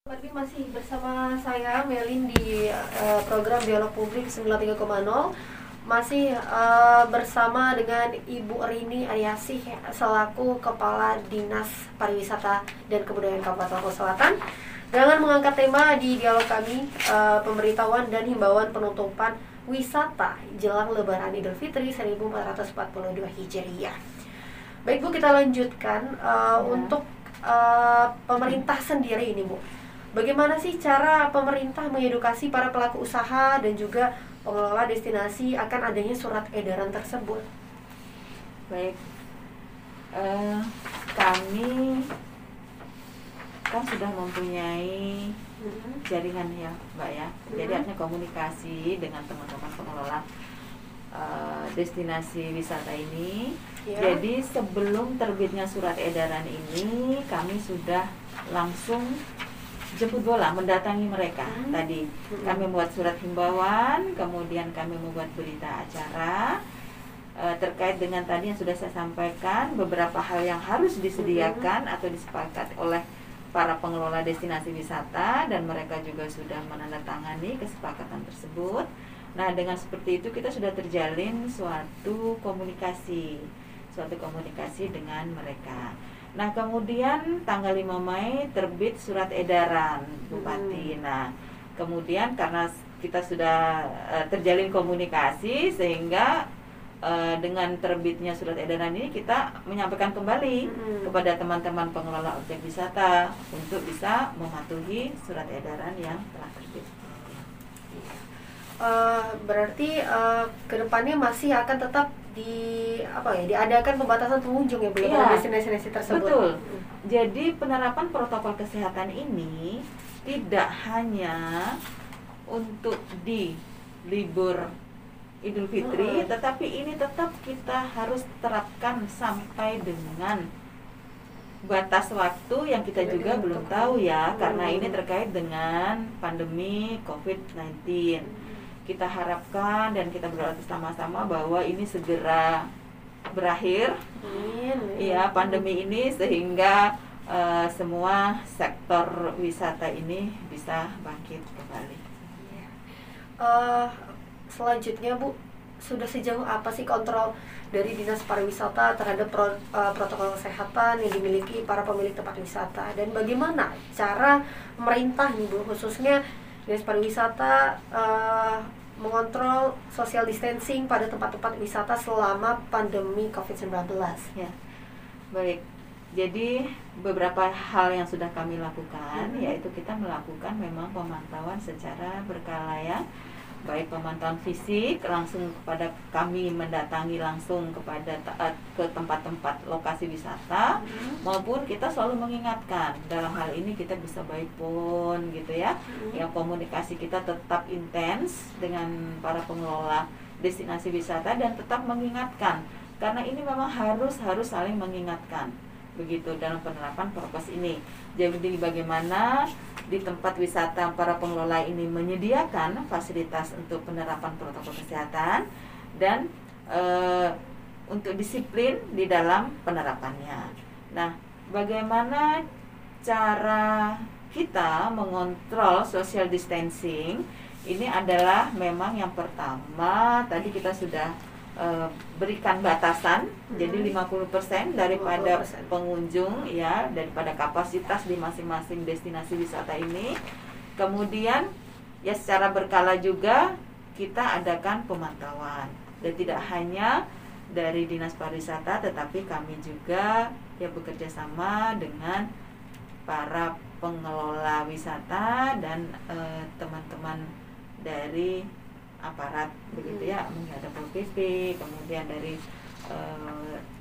Barbie masih bersama saya Melin di program Dialog Publik 93,0. Masih bersama dengan Ibu Rini Aryasih selaku Kepala Dinas Pariwisata dan Kebudayaan Kabupaten Lombok Selatan dengan mengangkat tema di dialog kami pemberitahuan dan himbauan penutupan wisata jelang Lebaran Idul Fitri 1442 Hijriah. Baik Bu, kita lanjutkan untuk pemerintah sendiri ini Bu. Bagaimana sih cara pemerintah mengedukasi para pelaku usaha dan juga pengelola destinasi akan adanya surat edaran tersebut? Baik, kami kan sudah mempunyai jaringan ya Mbak ya. Jadi artinya komunikasi dengan teman-teman pengelola destinasi wisata ini. Jadi sebelum terbitnya surat edaran ini kami sudah langsung jemput bola, mendatangi mereka. Tadi kami membuat surat himbauan, kemudian kami membuat berita acara terkait dengan tadi yang sudah saya sampaikan, beberapa hal yang harus disediakan atau disepakati oleh para pengelola destinasi wisata, dan mereka juga sudah menandatangani kesepakatan tersebut. Nah, dengan seperti itu kita sudah terjalin suatu komunikasi dengan mereka. Nah, kemudian tanggal 5 Mei terbit surat edaran Bupati. Nah, kemudian karena kita sudah terjalin komunikasi, sehingga dengan terbitnya surat edaran ini kita menyampaikan kembali kepada teman-teman pengelola objek wisata untuk bisa mematuhi surat edaran yang telah terbit. Berarti kedepannya masih akan tetap diadakan pembatasan pengunjung ya Bu pada destinasi tersebut. Betul. Jadi penerapan protokol kesehatan ini tidak hanya untuk di libur Idul Fitri, tetapi ini tetap kita harus terapkan sampai dengan batas waktu yang kita juga belum tahu ya, karena ini terkait dengan pandemi COVID-19. Kita harapkan dan kita berdoa sama-sama bahwa ini segera berakhir, ya, pandemi ini, sehingga semua sektor wisata ini bisa bangkit kembali. Selanjutnya Bu, sudah sejauh apa sih kontrol dari Dinas Pariwisata terhadap protokol kesehatan yang dimiliki para pemilik tempat wisata, dan bagaimana cara pemerintah nih Bu, khususnya Dinas Pariwisata mengontrol social distancing pada tempat-tempat wisata selama pandemi COVID-19? Ya, baik. Jadi beberapa hal yang sudah kami lakukan, yaitu kita melakukan memang pemantauan secara berkala ya, baik pemantauan fisik langsung kepada kami mendatangi langsung kepada ke tempat-tempat lokasi wisata, maupun kita selalu mengingatkan. Dalam hal ini kita bisa by phone gitu ya, yang komunikasi kita tetap intens dengan para pengelola destinasi wisata dan tetap mengingatkan, karena ini memang harus saling mengingatkan begitu dalam penerapan prokes ini. Jadi bagaimana di tempat wisata para pengelola ini menyediakan fasilitas untuk penerapan protokol kesehatan dan untuk disiplin di dalam penerapannya. Nah, bagaimana cara kita mengontrol social distancing? Ini adalah memang yang pertama tadi kita sudah berikan batasan, jadi 50% daripada 50% pengunjung ya, daripada kapasitas di masing-masing destinasi wisata ini. Kemudian ya secara berkala juga kita adakan pemantauan, dan tidak hanya dari Dinas Pariwisata, tetapi kami juga ya bekerja sama dengan para pengelola wisata dan teman-teman dari aparat begitu ya, mungkin ada Pol PP, kemudian dari